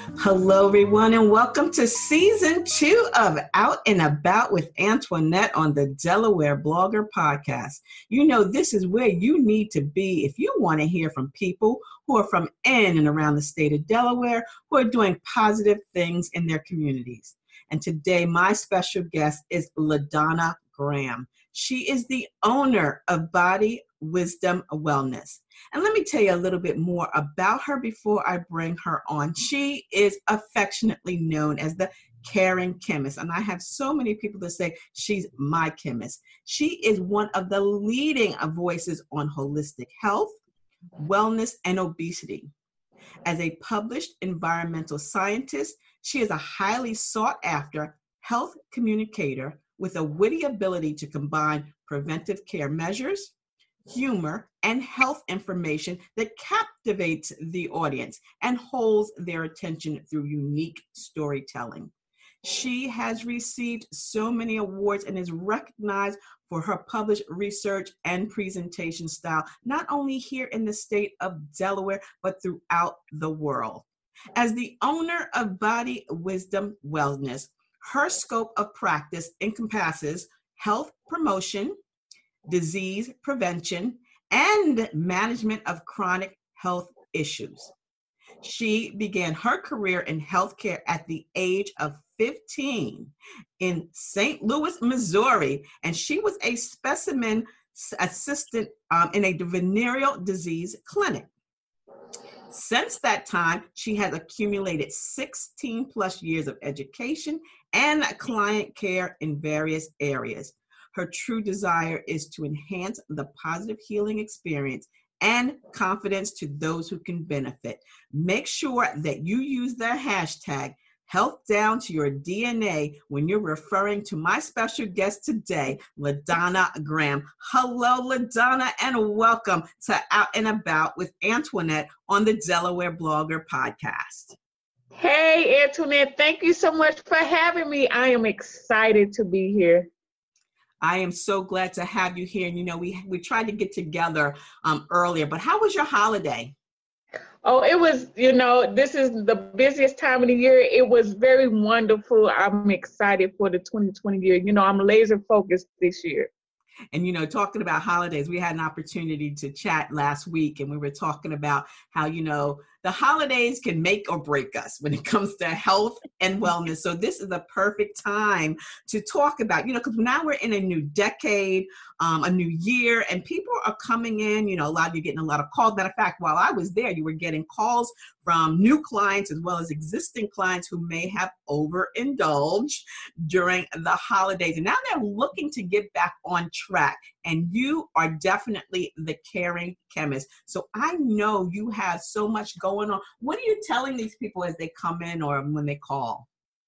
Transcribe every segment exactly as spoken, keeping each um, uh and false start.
Hello, everyone, and welcome to season two of Out and About with Antoinette on the Delaware Blogger Podcast. You know, this is where you need to be if you want to hear from people who are from in and around the state of Delaware who are doing positive things in their communities. And today, my special guest is LaDonna Graham. She is the owner of Body Wisdom Wellness. And let me tell you a little bit more about her before I bring her on. She is affectionately known as the caring chemist. And I have so many people that say she's my chemist. She is one of the leading voices on holistic health, wellness, and obesity. As a published environmental scientist, she is a highly sought after health communicator with a witty ability to combine preventive care measures, humor, and health information that captivates the audience and holds their attention through unique storytelling. She has received so many awards and is recognized for her published research and presentation style, not only here in the state of Delaware, but throughout the world. As the owner of Body Wisdom Wellness, her scope of practice encompasses health promotion, disease prevention, and management of chronic health issues. She began her career in healthcare at the age of fifteen in Saint Louis, Missouri, and she was a specimen assistant um, in a venereal disease clinic. Since that time, she has accumulated sixteen plus years of education and client care in various areas. Her true desire is to enhance the positive healing experience and confidence to those who can benefit. Make sure that you use the hashtag health down to your D N A when you're referring to my special guest today, LaDonna Graham. Hello, LaDonna, and welcome to Out and About with Antoinette on the Delaware Blogger Podcast. Hey, Antoinette, thank you so much for having me. I am excited to be here. I am so glad to have you here. And, you know, we we tried to get together um, earlier, but how was your holiday? Oh, it was, you know, this is the busiest time of the year. It was very wonderful. I'm excited for the twenty twenty year. You know, I'm laser focused this year. And, you know, talking about holidays, we had an opportunity to chat last week, and we were talking about how, you know, the holidays can make or break us when it comes to health and wellness. So this is the perfect time to talk about, you know, because now we're in a new decade, um, a new year, and people are coming in, you know, a lot of you getting a lot of calls. Matter of fact, while I was there, you were getting calls from new clients as well as existing clients who may have overindulged during the holidays. And now they're looking to get back on track. And you are definitely the caring chemist. So I know you have so much going on. What are you telling these people as they come in or when they call?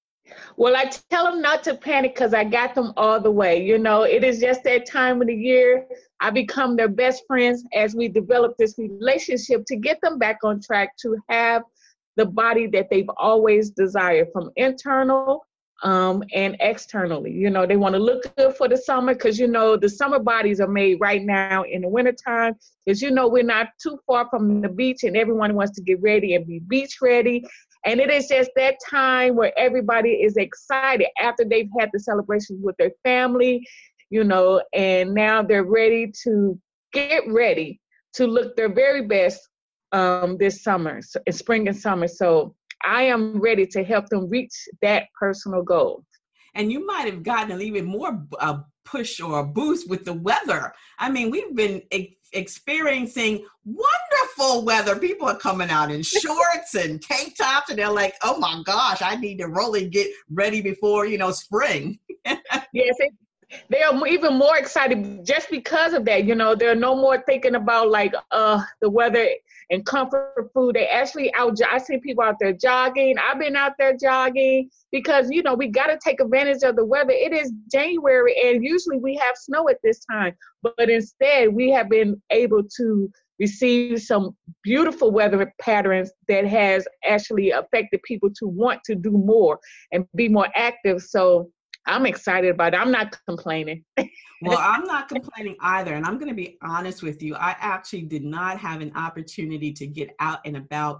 Well, I tell them not to panic because I got them all the way. You know, it is just that time of the year. I become their best friends as we develop this relationship to get them back on track to have the body that they've always desired, from internal um, and externally. You know, they want to look good for the summer because, you know, the summer bodies are made right now in the wintertime because, you know, we're not too far from the beach and everyone wants to get ready and be beach ready. And it is just that time where everybody is excited after they've had the celebrations with their family, you know, and now they're ready to get ready to look their very best um, this summer, so, in spring and summer. So I am ready to help them reach that personal goal. And you might have gotten an even more uh, push or a boost with the weather. I mean, we've been e- experiencing wonderful weather. People are coming out in shorts and tank tops, and they're like, oh my gosh, I need to really get ready before, you know, spring. Yes, it, they are even more excited just because of that. You know, they're no more thinking about like uh the weather and comfort food. They actually out. I see people out there jogging. I've been out there jogging because, you know, we got to take advantage of the weather. It is January, and usually we have snow at this time, but instead we have been able to receive some beautiful weather patterns that has actually affected people to want to do more and be more active. So I'm excited about it. I'm not complaining. Well, I'm not complaining either. And I'm going to be honest with you. I actually did not have an opportunity to get out and about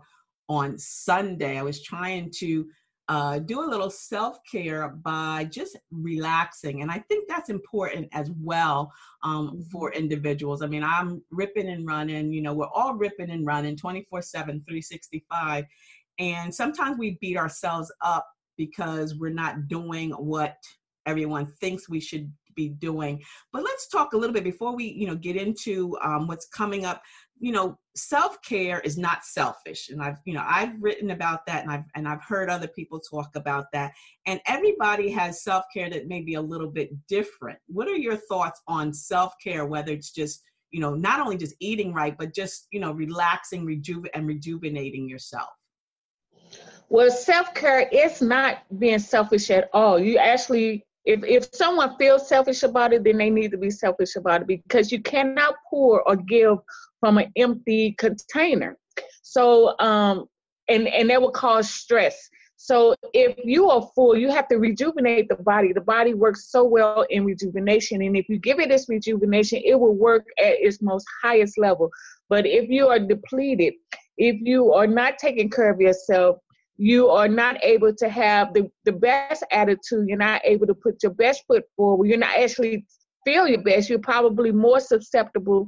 on Sunday. I was trying to uh, do a little self-care by just relaxing. And I think that's important as well um, for individuals. I mean, I'm ripping and running, you know, we're all ripping and running twenty-four seven, three sixty-five. And sometimes we beat ourselves up because we're not doing what everyone thinks we should be doing. But let's talk a little bit before we, you know, get into um, what's coming up. You know, self-care is not selfish. And I've, you know, I've written about that, and I've, and I've heard other people talk about that. And everybody has self-care that may be a little bit different. What are your thoughts on self-care, whether it's just, you know, not only just eating right, but just, you know, relaxing, rejuve and rejuvenating yourself? Well, self-care is not being selfish at all. You actually, if, if someone feels selfish about it, then they need to be selfish about it, because you cannot pour or give from an empty container. So, um, and, and that will cause stress. So if you are full, you have to rejuvenate the body. The body works so well in rejuvenation. And if you give it this rejuvenation, it will work at its most highest level. But if you are depleted, if you are not taking care of yourself, you are not able to have the, the best attitude. You're not able to put your best foot forward. You're not actually feel your best. You're probably more susceptible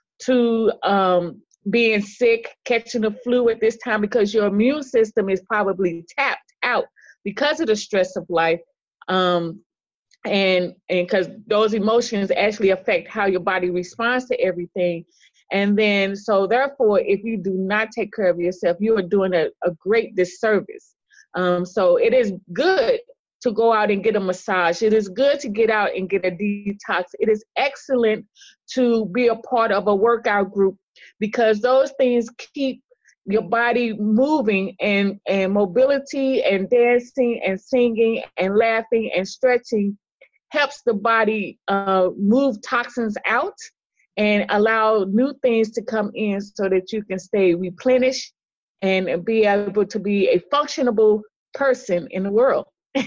to um, being sick, catching the flu at this time, because your immune system is probably tapped out because of the stress of life. Um, and and because those emotions actually affect how your body responds to everything. And then, so therefore, if you do not take care of yourself, you are doing a, a great disservice. Um, so it is good to go out and get a massage. It is good to get out and get a detox. It is excellent to be a part of a workout group, because those things keep your body moving, and, and mobility and dancing and singing and laughing and stretching helps the body uh, move toxins out and allow new things to come in, so that you can stay replenished and be able to be a functionable person in the world.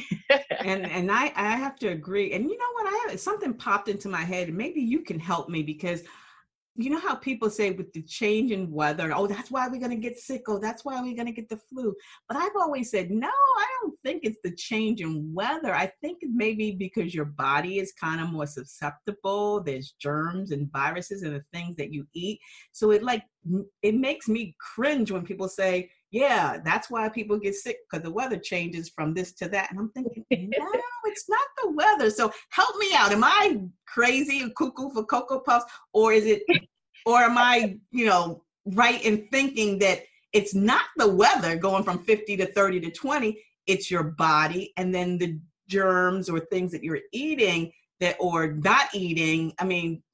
and and I, I have to agree. And you know what? I have something popped into my head, and maybe you can help me, because you know how people say with the change in weather, oh, that's why we're going to get sick. Oh, that's why we're going to get the flu. But I've always said, no, I don't think it's the change in weather. I think maybe because your body is kind of more susceptible. There's germs and viruses and the things that you eat. So it like, it makes me cringe when people say, yeah, that's why people get sick, because the weather changes from this to that. And I'm thinking, no, it's not the weather. So help me out. Am I crazy, cuckoo for Cocoa Puffs? Or is it, or am I, you know, right in thinking that it's not the weather going from fifty to thirty to twenty, it's your body, and then the germs or things that you're eating that, or not eating. I mean,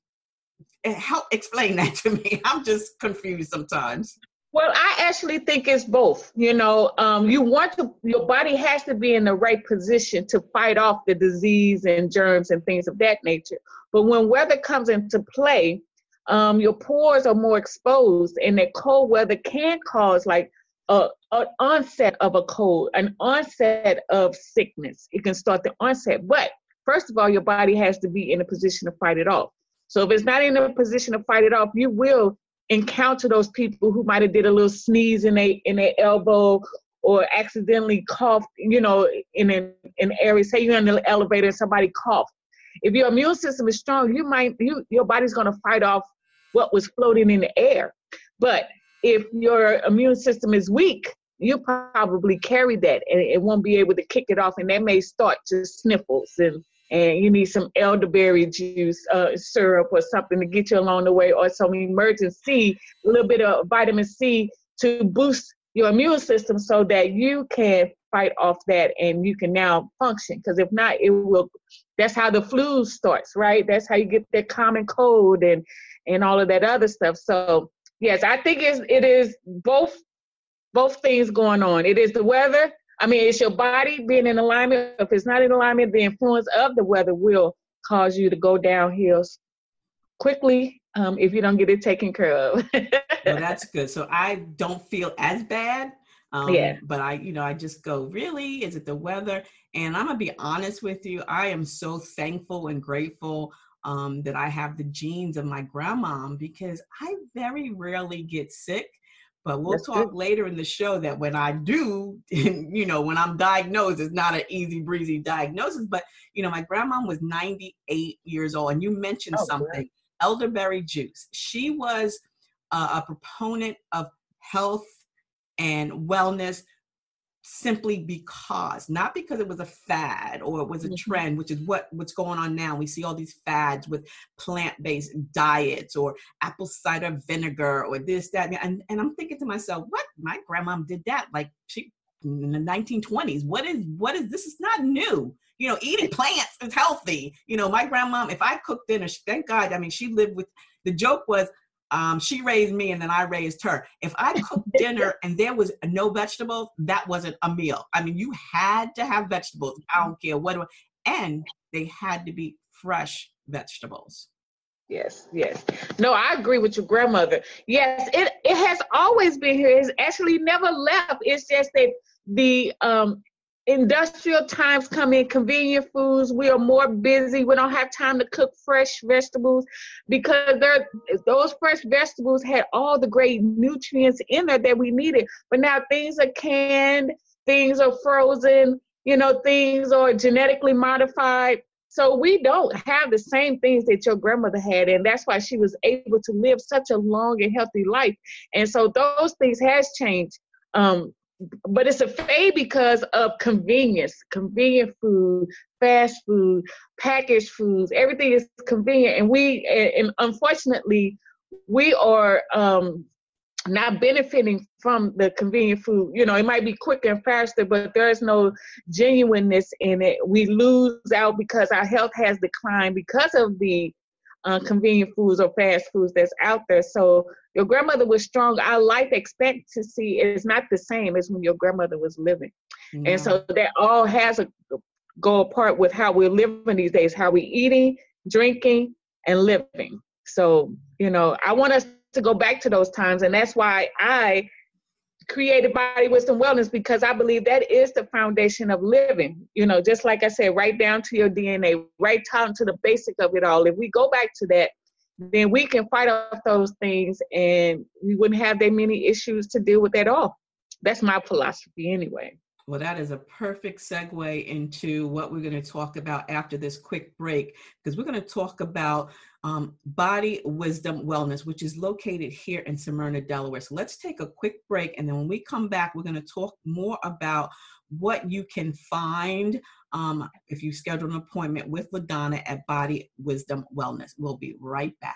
help explain that to me. I'm just confused sometimes. Well, I actually think it's both. You know, um, you want to, your body has to be in the right position to fight off the disease and germs and things of that nature. But when weather comes into play, um, your pores are more exposed, and that cold weather can cause like a, an onset of a cold, an onset of sickness. It can start the onset. But first of all, your body has to be in a position to fight it off. So if it's not in a position to fight it off, you will encounter those people who might have did a little sneeze in a in their elbow, or accidentally coughed, you know, in an in area. Say you're in the elevator and somebody coughed. If your immune system is strong, you might you your body's going to fight off what was floating in the air. But if your immune system is weak, you probably carry that, and it won't be able to kick it off, and that may start just sniffles, and and you need some elderberry juice, uh, syrup or something to get you along the way, or some emergency, a little bit of vitamin C to boost your immune system so that you can fight off that and you can now function. Because if not, it will, that's how the flu starts, right? That's how you get that common cold and, and all of that other stuff. So yes, I think it's, it is both, both things going on. It is the weather. I mean, it's your body being in alignment. If it's not in alignment, the influence of the weather will cause you to go downhill quickly um, if you don't get it taken care of. Well, that's good. So I don't feel as bad. Um, yeah. But I, you know, I just go, really? Is it the weather? And I'm going to be honest with you. I am so thankful and grateful um, that I have the genes of my grandma, because I very rarely get sick. But we'll That's talk good. later in the show that when I do, you know, when I'm diagnosed, it's not an easy breezy diagnosis. But, you know, my grandma was ninety-eight years old. And you mentioned Oh, good. something, elderberry juice. She was uh, a proponent of health and wellness simply because, not because it was a fad or it was a Mm-hmm. trend, which is what what's going on now. We see all these fads with plant-based diets or apple cider vinegar or this, that, and, and I'm thinking to myself, what? My grandmom did that like she in the nineteen twenties. What is what is this? Is not new. You know, eating plants is healthy. You know, my grandmom, if I cooked dinner, thank God, I mean, she lived with, the joke was, Um, she raised me and then I raised her. If I cooked dinner and there was no vegetables, that wasn't a meal. I mean, you had to have vegetables. I don't care what, and they had to be fresh vegetables. Yes, yes. No, I agree with your grandmother. Yes, it, it has always been here. It's actually never left. It's just that the um, industrial times come in, convenient foods. We are more busy. We don't have time to cook fresh vegetables because they're, those fresh vegetables had all the great nutrients in there that we needed. But now things are canned, things are frozen, you know, things are genetically modified. So we don't have the same things that your grandmother had, and that's why she was able to live such a long and healthy life. And so those things has changed. Um, but it's a fade because of convenience, convenient food, fast food, packaged foods, everything is convenient. And we, and unfortunately, we are um, not benefiting from the convenient food. You know, it might be quicker and faster, but there's no genuineness in it. We lose out because our health has declined because of the uh, convenient foods or fast foods that's out there. So your grandmother was strong. Our life expectancy is not the same as when your grandmother was living. No. And so that all has a go apart with how we're living these days, how we're eating, drinking, and living. So, you know, I want us to go back to those times. And that's why I created Body Wisdom Wellness, because I believe that is the foundation of living. You know, just like I said, right down to your D N A, right down to the basic of it all. If we go back to that, then we can fight off those things and we wouldn't have that many issues to deal with at all. That's my philosophy anyway. Well, that is a perfect segue into what we're going to talk about after this quick break, because we're going to talk about um, Body Wisdom Wellness, which is located here in Smyrna, Delaware. So let's take a quick break. And then when we come back, we're going to talk more about what you can find um, if you schedule an appointment with LaDonna at Body Wisdom Wellness. We'll be right back.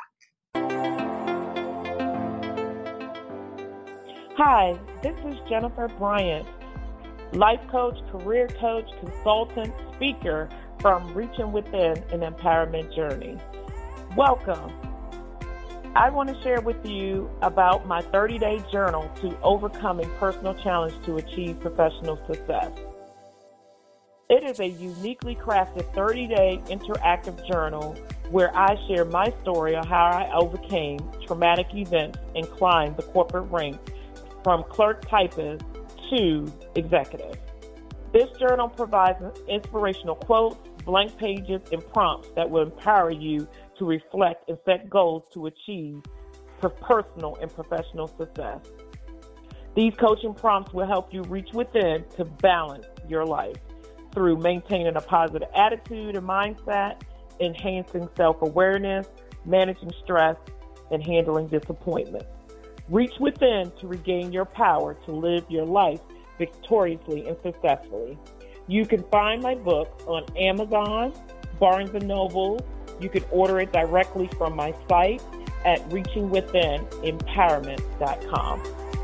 Hi, this is Jennifer Bryant, life coach, career coach, consultant, speaker from Reaching Within an Empowerment Journey. Welcome. I want to share with you about my thirty-day journal to overcoming personal challenge to achieve professional success. It is a uniquely crafted thirty-day interactive journal where I share my story of how I overcame traumatic events and climbed the corporate ranks from clerk typist to executive. This journal provides inspirational quotes, blank pages, and prompts that will empower you to reflect and set goals to achieve personal and professional success. These coaching prompts will help you reach within to balance your life through maintaining a positive attitude and mindset, enhancing self-awareness, managing stress, and handling disappointment. Reach within to regain your power to live your life victoriously and successfully. You can find my book on Amazon, Barnes and Noble. You can order it directly from my site at reaching within empowerment dot com.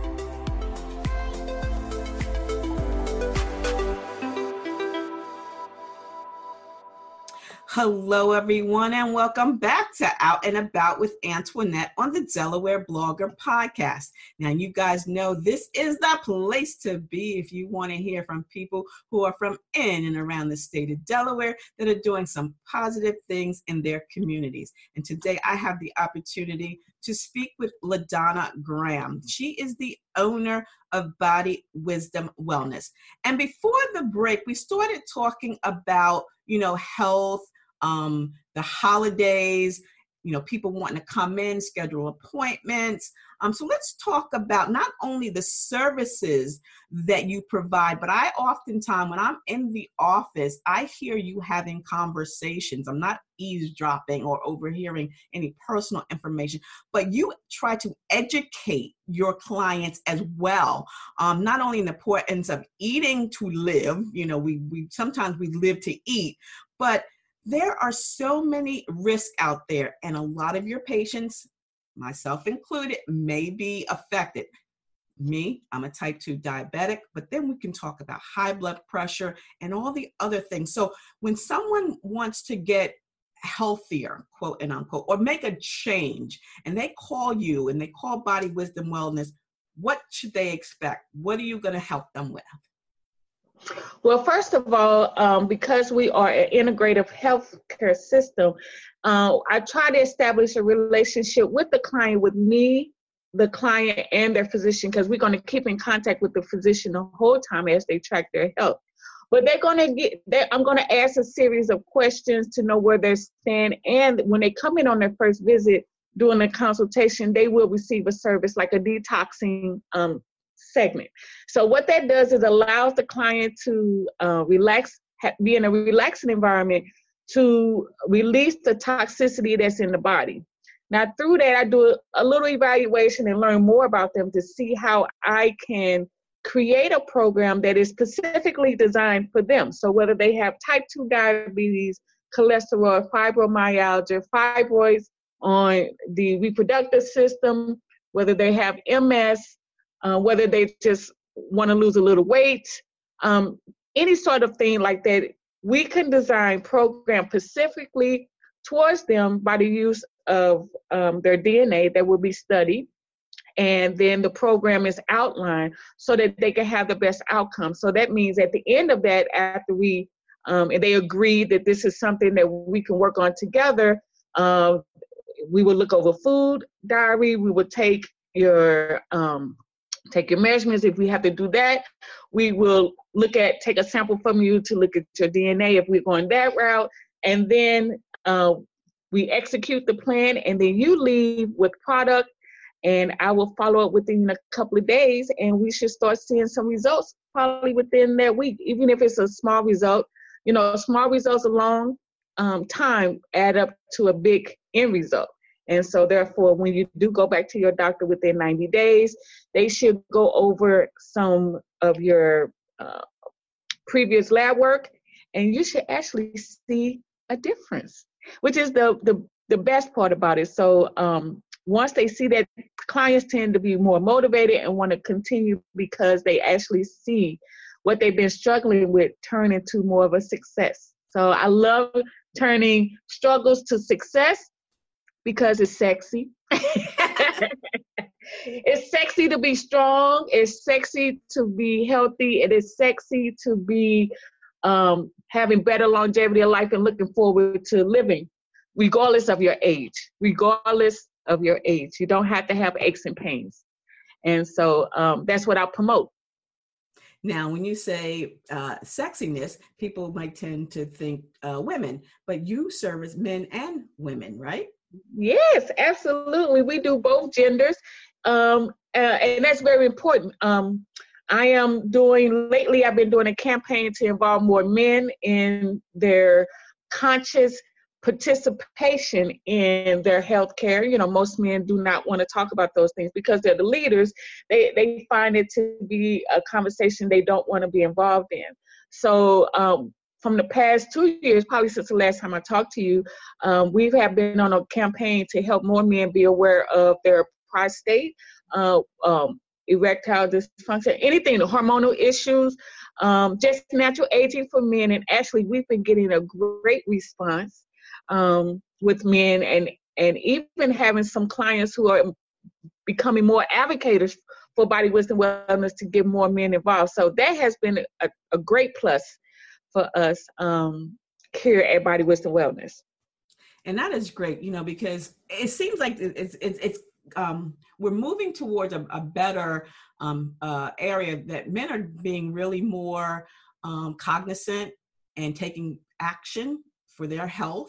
Hello, everyone, and welcome back to Out and About with Antoinette on the Delaware Blogger Podcast. Now, you guys know this is the place to be if you want to hear from people who are from in and around the state of Delaware that are doing some positive things in their communities. And today I have the opportunity to speak with LaDonna Graham. She is the owner of Body Wisdom Wellness. And before the break, we started talking about, you know, health, um, the holidays, you know, people wanting to come in, schedule appointments. Um, so let's talk about not only the services that you provide, but I oftentimes, when I'm in the office, I hear you having conversations. I'm not eavesdropping or overhearing any personal information, but you try to educate your clients as well. Um, not only in the importance of eating to live, you know, we, we sometimes we live to eat, but there are so many risks out there, and a lot of your patients, myself included, may be affected. Me, I'm a type two diabetic, but then we can talk about high blood pressure and all the other things. So when someone wants to get healthier, quote and unquote, or make a change, and they call you and they call Body Wisdom Wellness, what should they expect? What are you going to help them with? Well, first of all, um, because we are an integrative healthcare system, uh, I try to establish a relationship with the client, with me, the client, and their physician, because we're going to keep in contact with the physician the whole time as they track their health. But they're going to get, I'm going to ask a series of questions to know where they stand. And when they come in on their first visit, during the consultation, they will receive a service like a detoxing um, segment. So what that does is allows the client to uh, relax, ha- be in a relaxing environment to release the toxicity that's in the body. Now, through that, I do a little evaluation and learn more about them to see how I can create a program that is specifically designed for them. So whether they have type two diabetes, cholesterol, fibromyalgia, fibroids on the reproductive system, whether they have M S, uh, whether they just want to lose a little weight, um, any sort of thing like that, we can design programs specifically towards them by the use of um, their D N A that will be studied. And then the program is outlined so that they can have the best outcome. So that means at the end of that, after we, um, and they agree that this is something that we can work on together, uh, we will look over food diary. We will take your, um, take your measurements. If we have to do that, we will look at, take a sample from you to look at your D N A if we're going that route. And then uh, we execute the plan, and then you leave with product, and I will follow up within a couple of days, and we should start seeing some results probably within that week, even if it's a small result. You know, small results a long um, time add up to a big end result. And so therefore, when you do go back to your doctor within ninety days, they should go over some of your uh, previous lab work, and you should actually see a difference, which is the, the, the best part about it. So um, once they see that, clients tend to be more motivated and want to continue because they actually see what they've been struggling with turn into more of a success. So I love turning struggles to success because it's sexy. It's sexy to be strong. It's sexy to be healthy. It is sexy to be um, having better longevity of life and looking forward to living, regardless of your age, regardless of your age. You don't have to have aches and pains. And so um, that's what I promote. Now, when you say uh, sexiness, people might tend to think uh, women, but you service men and women, right? Yes, absolutely. We do both genders. Um, uh, and that's very important. Um, I am doing, lately I've been doing a campaign to involve more men in their conscious participation in their health care. You know, most men do not want to talk about those things because they're the leaders. They they find it to be a conversation they don't want to be involved in. So um, from the past two years, probably since the last time I talked to you, um, we have been on a campaign to help more men be aware of their prostate, uh, um, erectile dysfunction, anything, the hormonal issues, um, just natural aging for men. And actually, we've been getting a great response um, with men, and, and even having some clients who are becoming more advocates for Body Wisdom Wellness to get more men involved. So that has been a, a great plus for us um, here at Body Wisdom Wellness. And that is great, you know, because it seems like it's it's it's um, we're moving towards a, a better um, uh, area that men are being really more um, cognizant and taking action for their health.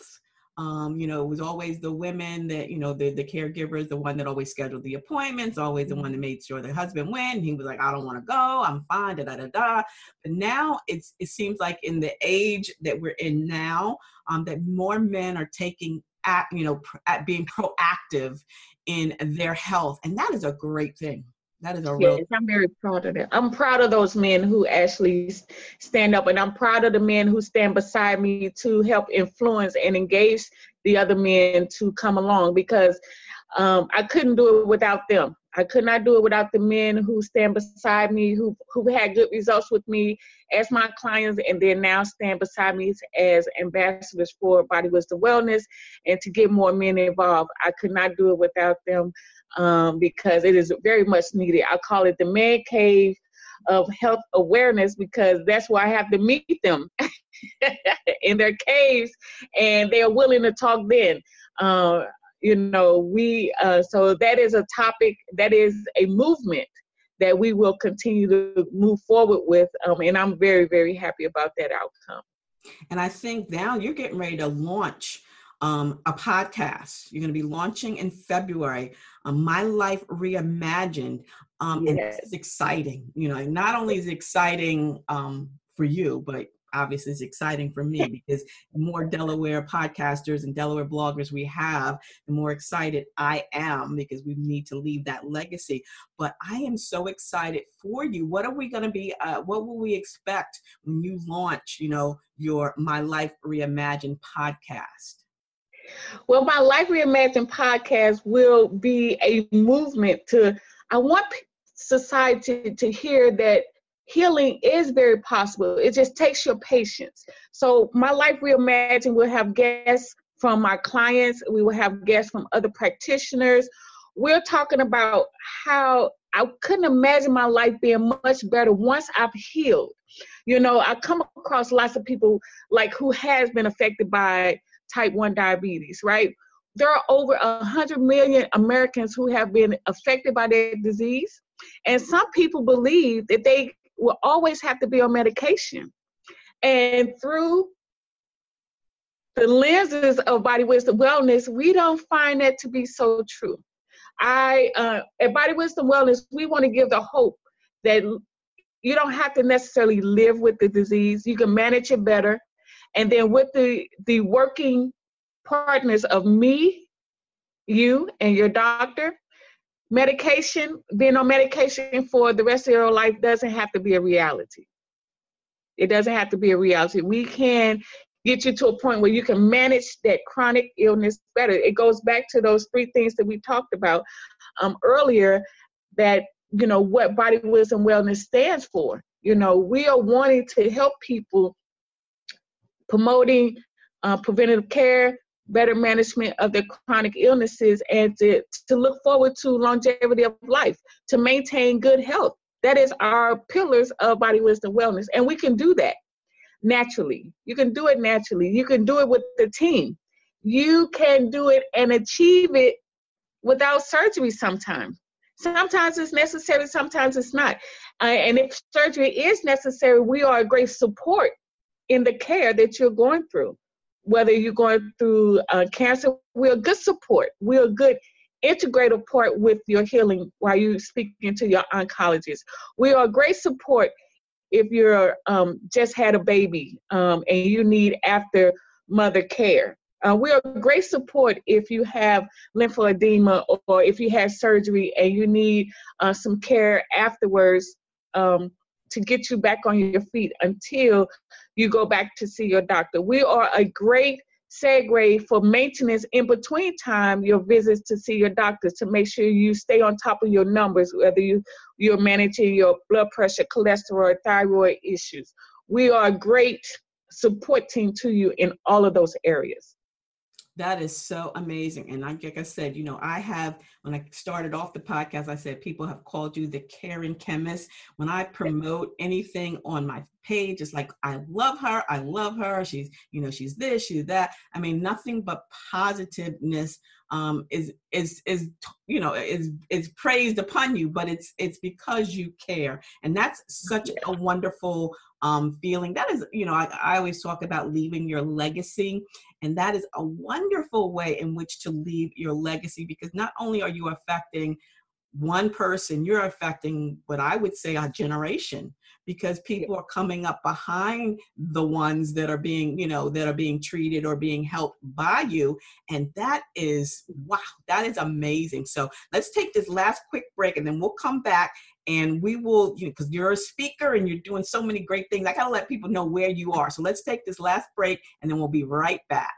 Um, you know, it was always the women that, you know, the, the caregivers, the one that always scheduled the appointments, always the one that made sure the husband went. He was like, I don't want to go. I'm fine, da, da, da, da. But now it's, it seems like in the age that we're in now, um, that more men are taking, at, you know, pr- at being proactive in their health. And that is a great thing. That is a real. Yes, I'm very proud of that. I'm proud of those men who actually stand up, and I'm proud of the men who stand beside me to help influence and engage the other men to come along, because um, I couldn't do it without them. I could not do it without the men who stand beside me, who who had good results with me as my clients, and then now stand beside me as ambassadors for Body Wisdom Wellness, and to get more men involved. I could not do it without them. Um, because it is very much needed. I call it the man cave of health awareness, because that's where I have to meet them in their caves, and they're willing to talk then. Uh, you know, we, uh, so that is a topic, that is a movement that we will continue to move forward with. Um, and I'm very, very happy about that outcome. And I think now you're getting ready to launch Um, a podcast. You're going to be launching in February, um, My Life Reimagined. Um, Yes. And this is exciting. You know, not only is it exciting um, for you, but obviously it's exciting for me, because the more Delaware podcasters and Delaware bloggers we have, the more excited I am, because we need to leave that legacy. But I am so excited for you. What are we going to be, uh, what will we expect when you launch, you know, your My Life Reimagined podcast? Well, My Life Reimagined podcast will be a movement to, I want society to hear that healing is very possible. It just takes your patience. So My Life Reimagined will have guests from my clients. We will have guests from other practitioners. We're talking about how I couldn't imagine my life being much better once I've healed. You know, I come across lots of people like who has been affected by type one diabetes, right? There are over one hundred million Americans who have been affected by that disease. And some people believe that they will always have to be on medication. And through the lenses of Body Wisdom Wellness, we don't find that to be so true. I, uh, at Body Wisdom Wellness, we want to give the hope that you don't have to necessarily live with the disease. You can manage it better. And then with the, the working partners of me, you, and your doctor, medication, being on medication for the rest of your life doesn't have to be a reality. It doesn't have to be a reality. We can get you to a point where you can manage that chronic illness better. It goes back to those three things that we talked about um, earlier, that, you know, what Body Wisdom Wellness stands for. You know, we are wanting to help people promoting uh, preventative care, better management of their chronic illnesses, and to, to look forward to longevity of life, to maintain good health. That is our pillars of Body Wisdom Wellness. And we can do that naturally. You can do it naturally. You can do it with the team. You can do it and achieve it without surgery sometimes. Sometimes it's necessary, sometimes it's not. Uh, and if surgery is necessary, we are a great support in the care that you're going through. Whether you're going through uh, cancer, we're a good support. We're a good integrative part with your healing while you're speaking to your oncologist. We are a great support if you're um, just had a baby um, and you need after mother care. Uh, we are great support if you have lymphedema, or, or if you had surgery and you need uh, some care afterwards um, to get you back on your feet until you go back to see your doctor. We are a great segue for maintenance in between time, your visits to see your doctor, to make sure you stay on top of your numbers, whether you, you're managing your blood pressure, cholesterol, thyroid issues. We are a great support team to you in all of those areas. That is so amazing. And like, like I said, you know, I have when I started off the podcast, I said people have called you the caring chemist. When I promote anything on my page, it's like, I love her. I love her. She's, you know, she's this, she's that. I mean, nothing but positiveness um, is, is, is, you know, is, is praised upon you, but it's, it's because you care. And that's such a wonderful um, feeling. That is, you know, I, I always talk about leaving your legacy, and that is a wonderful way in which to leave your legacy, because not only are you affecting one person, you're affecting what I would say a generation, because people are coming up behind the ones that are being, you know, that are being treated or being helped by you. And that is, wow, that is amazing. So let's take this last quick break, and then we'll come back and we will, you know, because you're a speaker and you're doing so many great things. I got to let people know where you are. So let's take this last break, and then we'll be right back.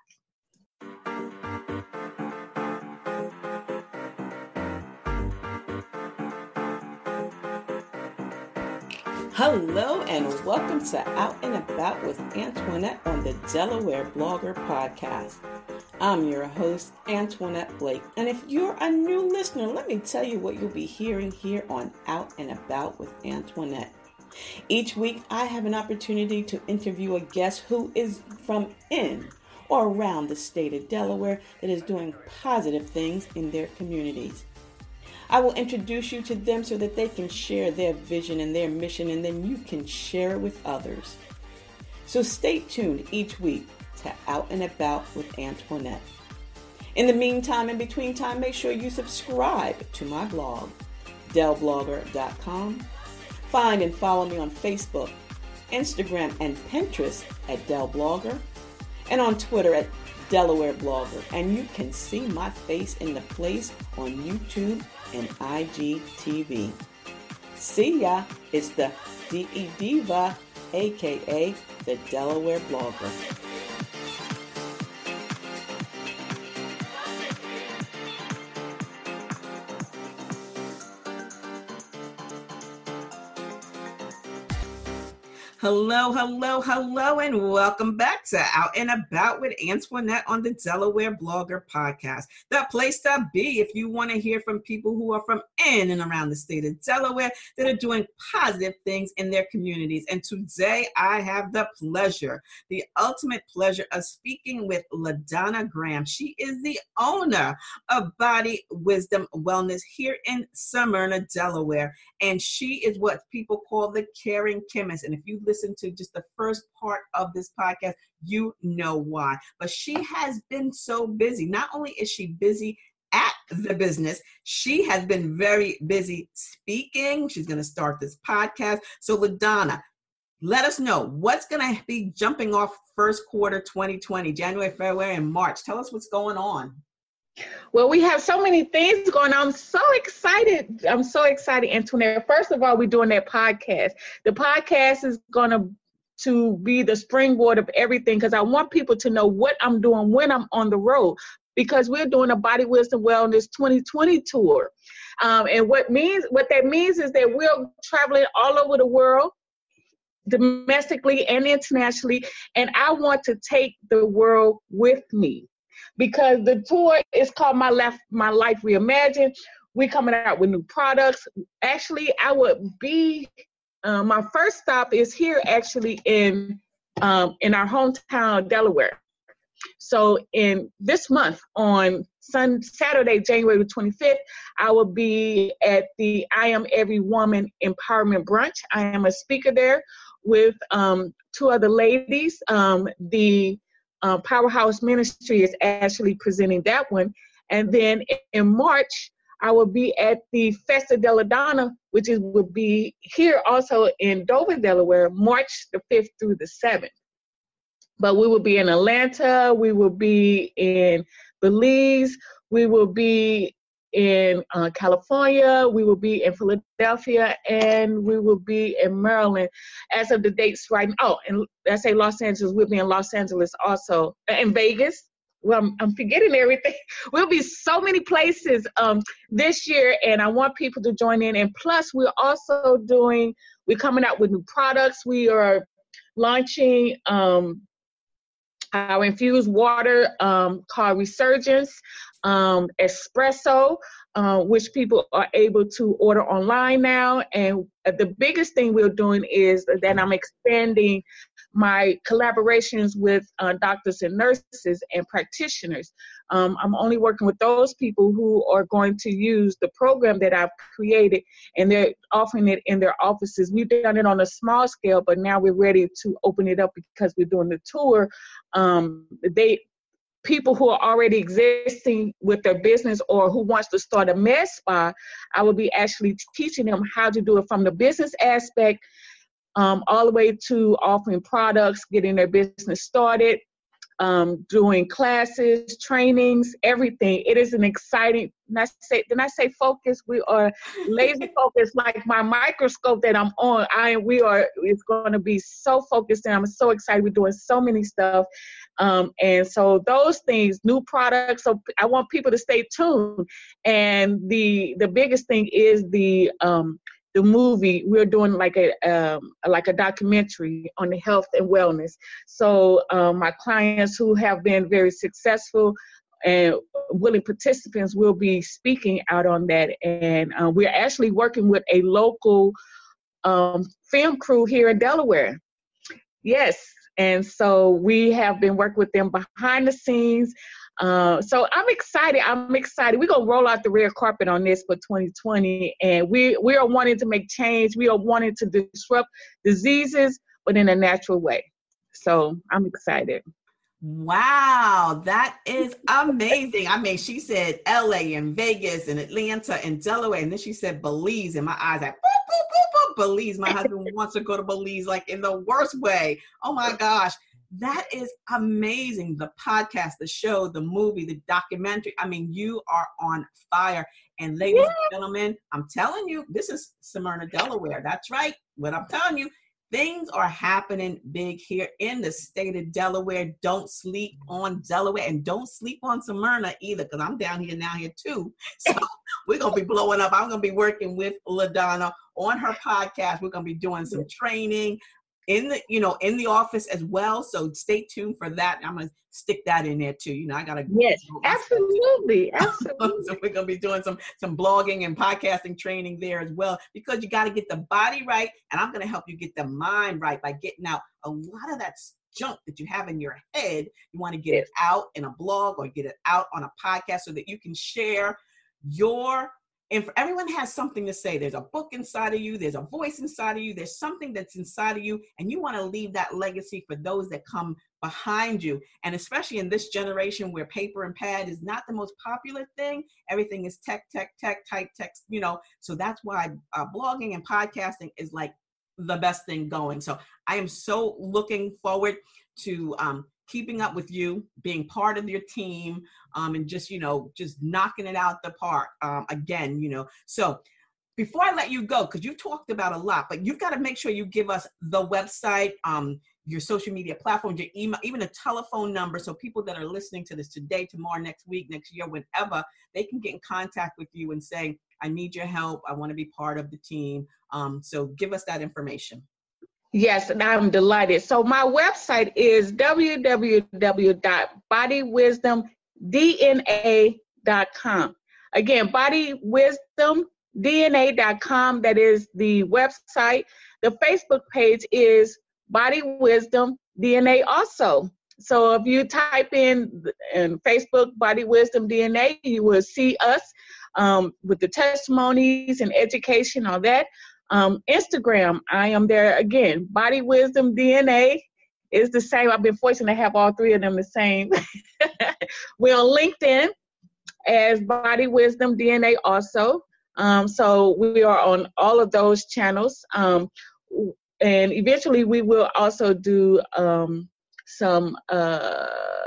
Hello and welcome to Out and About with Antoinette on the Delaware Blogger Podcast. I'm your host, Antoinette Blake, and if you're a new listener, let me tell you what you'll be hearing here on Out and About with Antoinette. Each week, I have an opportunity to interview a guest who is from in or around the state of Delaware that is doing positive things in their communities. I will introduce you to them so that they can share their vision and their mission, and then you can share it with others. So stay tuned each week to Out and About with Antoinette. In the meantime, in between time, make sure you subscribe to my blog, del blogger dot com. Find and follow me on Facebook, Instagram, and Pinterest at Del Blogger, and on Twitter at Delaware Blogger. And you can see my face in the place on YouTube and I G T V. See ya, it's the D E Diva, aka the Delaware Blogger. Hello, hello, hello, and welcome back to Out and About with Antoinette on the Delaware Blogger Podcast. The place to be if you want to hear from people who are from in and around the state of Delaware that are doing positive things in their communities. And today I have the pleasure, the ultimate pleasure of speaking with LaDonna Graham. She is the owner of Body Wisdom Wellness here in Smyrna, Delaware. And she is what people call the caring chemist. And if you listen to just the first part of this podcast, you know why. But she has been so busy. Not only is she busy at the business, she has been very busy speaking. She's going to start this podcast. So LaDonna, let us know what's going to be jumping off first quarter twenty twenty, January, February, and March. Tell us what's going on. Well, we have so many things going on. I'm so excited. I'm so excited, Antoinette. First of all, we're doing that podcast. The podcast is going to to be the springboard of everything, because I want people to know what I'm doing when I'm on the road, because we're doing a Body Wisdom Wellness twenty twenty tour. Um, and what means what that means is that we're traveling all over the world, domestically and internationally, and I want to take the world with me. Because the tour is called My Life, My Life Reimagined. We're coming out with new products. Actually, I would be, uh, my first stop is here actually in um, in our hometown of Delaware. So in this month on Sun, Saturday, January twenty-fifth, I will be at the I Am Every Woman Empowerment Brunch. I am a speaker there with um, two other ladies. Um, the Uh, Powerhouse Ministry is actually presenting that one. And then in March, I will be at the Festa de la Donna, which is will be here also in Dover, Delaware, March the fifth through the seventh. But we will be in Atlanta, we will be in Belize, we will be in uh, California, we will be in Philadelphia, and we will be in Maryland as of the dates right now. Oh, and I say Los Angeles, we'll be in Los Angeles also, in Vegas. Well, I'm, I'm forgetting everything. We'll be so many places um, this year, and I want people to join in. And plus, we're also doing, we're coming out with new products. We are launching um, our infused water um, called Resurgence. Um, espresso. uh, which people are able to order online now. And the biggest thing we're doing is that I'm expanding my collaborations with uh, doctors and nurses and practitioners. Um, I'm only working with those people who are going to use the program that I've created, and they're offering it in their offices. We've done it on a small scale, but now we're ready to open it up because we're doing the tour. Um, they people who are already existing with their business or who wants to start a med spa, I will be actually teaching them how to do it from the business aspect, um, all the way to offering products, getting their business started, um, doing classes, trainings, everything. It is an exciting, didn't I say, didn't I say focus? We are laser focused, like my microscope that I'm on. I we are, it's going to be so focused, and I'm so excited. We're doing so many stuff. Um, and so those things, new products, so I want people to stay tuned. And the the biggest thing is the um, the movie. We're doing like a um, like a documentary on the health and wellness. So um, my clients who have been very successful and willing participants will be speaking out on that. And uh, we're actually working with a local um, film crew here in Delaware. Yes. And so we have been working with them behind the scenes. Uh, so I'm excited. I'm excited. We're going to roll out the red carpet on this for twenty twenty. And we, we are wanting to make change. We are wanting to disrupt diseases, but in a natural way. So I'm excited. Wow, that is amazing. I mean, she said L A and Vegas and Atlanta and Delaware, and then she said Belize, and my eyes like, boop, boop, boop, boop, Belize. My husband wants to go to Belize, like in the worst way. Oh my gosh, that is amazing. The podcast, the show, the movie, the documentary. I mean, you are on fire. And ladies yeah. and gentlemen, I'm telling you, this is Smyrna, Delaware. That's right. What I'm telling you. Things are happening big here in the state of Delaware. Don't sleep on Delaware, and don't sleep on Smyrna either, because I'm down here now here too. So we're going to be blowing up. I'm going to be working with LaDonna on her podcast. We're going to be doing some training in the, you know, in the office as well. So stay tuned for that. I'm going to stick that in there too. You know, I got to. Yes, absolutely. Absolutely. So we're going to be doing some, some blogging and podcasting training there as well, because you got to get the body right. And I'm going to help you get the mind right by getting out a lot of that junk that you have in your head. You want to get it out in a blog or get it out on a podcast so that you can share your. And for everyone has something to say. There's a book inside of you. There's a voice inside of you. There's something that's inside of you. And you want to leave that legacy for those that come behind you. And especially in this generation where paper and pad is not the most popular thing. Everything is tech, tech, tech, type text, you know. So that's why uh, blogging and podcasting is like the best thing going. So I am so looking forward to um, keeping up with you, being part of your team, um, and just, you know, just knocking it out the park um, again, you know. So before I let you go, because you've talked about a lot, but you've got to make sure you give us the website, um, your social media platforms, your email, even a telephone number, so people that are listening to this today, tomorrow, next week, next year, whenever, they can get in contact with you and say, I need your help. I want to be part of the team. Um, so give us that information. Yes, and I'm delighted. So my website is w w w dot body wisdom d n a dot com. Again, body wisdom d n a dot com. That is the website. The Facebook page is Body Wisdom D N A also. So if you type in, in Facebook Body Wisdom D N A, you will see us um, with the testimonies and education on that. Um, Instagram, I am there again. Body Wisdom D N A is the same. I've been fortunate to have all three of them the same. We're on LinkedIn as Body Wisdom D N A also. Um, so we are on all of those channels. Um, and eventually we will also do um, some, uh,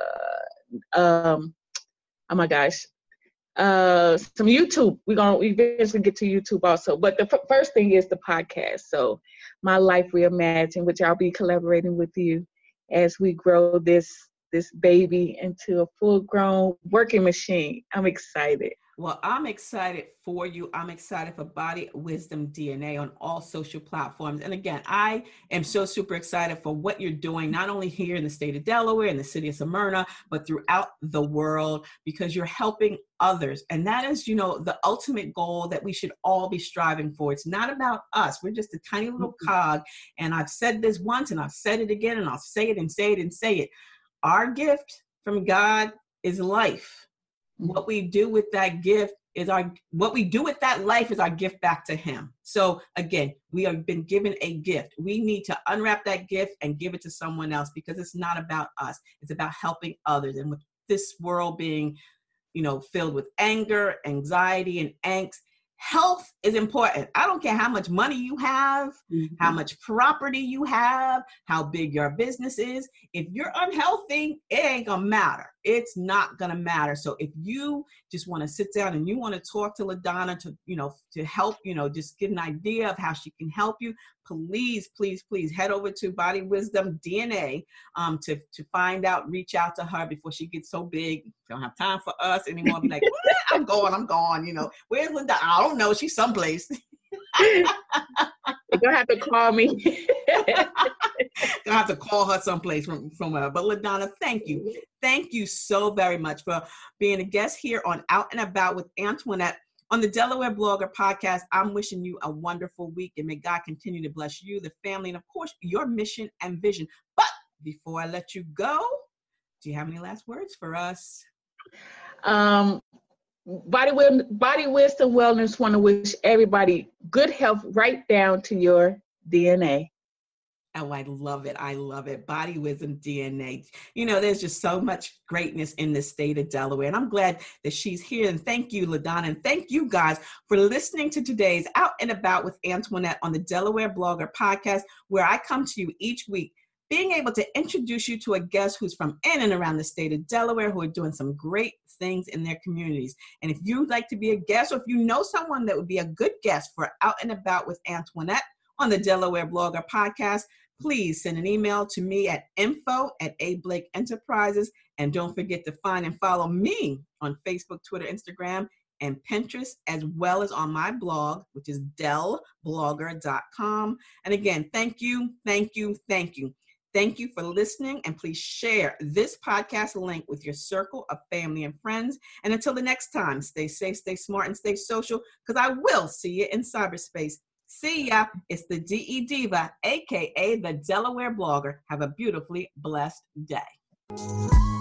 um, oh my gosh, uh some YouTube. We're gonna eventually get to YouTube also, but the f- first thing is the podcast. So My Life Reimagined, which I'll be collaborating with you as we grow this this baby into a full grown working machine. I'm excited. Well, I'm excited for you. I'm excited for Body Wisdom D N A on all social platforms. And again, I am so super excited for what you're doing, not only here in the state of Delaware, in the city of Smyrna, but throughout the world, because you're helping others. And that is, you know, the ultimate goal that we should all be striving for. It's not about us. We're just a tiny little cog. And I've said this once and I've said it again, and I'll say it and say it and say it. Our gift from God is life. What we do with that gift is our, what we do with that life is our gift back to him. So again, we have been given a gift. We need to unwrap that gift and give it to someone else, because it's not about us. It's about helping others. And with this world being, you know, filled with anger, anxiety, and angst, health is important. I don't care how much money you have, mm-hmm. how much property you have, how big your business is. If you're unhealthy, it ain't gonna matter. It's not gonna matter. So if you just want to sit down and you want to talk to LaDonna to, you know, to help, you know, just get an idea of how she can help you, please, please, please head over to Body Wisdom D N A um, to, to find out, reach out to her before she gets so big. She don't have time for us anymore. Be like, I'm going, I'm gone. You know, where's LaDonna? I don't know. She's someplace. You're gonna have to call me. Gonna have to call her someplace from, from her. But LaDonna, thank you. Thank you so very much for being a guest here on Out and About with Antoinette on the Delaware Blogger Podcast. I'm wishing you a wonderful week, and may God continue to bless you, the family, and of course, your mission and vision. But before I let you go, do you have any last words for us? Um, Body, Body Wisdom Wellness want to wish everybody good health right down to your D N A. Oh, I love it. I love it. Body Wisdom D N A. You know, there's just so much greatness in the state of Delaware. And I'm glad that she's here. And thank you, LaDonna. And thank you guys for listening to today's Out and About with Antoinette on the Delaware Blogger Podcast, where I come to you each week, being able to introduce you to a guest who's from in and around the state of Delaware, who are doing some great things in their communities. And if you'd like to be a guest, or if you know someone that would be a good guest for Out and About with Antoinette on the Delaware Blogger Podcast, please send an email to me at info at A Blake Enterprises. And don't forget to find and follow me on Facebook, Twitter, Instagram, and Pinterest, as well as on my blog, which is del blogger dot com. And again, thank you, thank you, thank you. Thank you for listening, and please share this podcast link with your circle of family and friends. And until the next time, stay safe, stay smart, and stay social, because I will see you in cyberspace. See ya. It's the D E Diva, a k a the Delaware Blogger. Have a beautifully blessed day.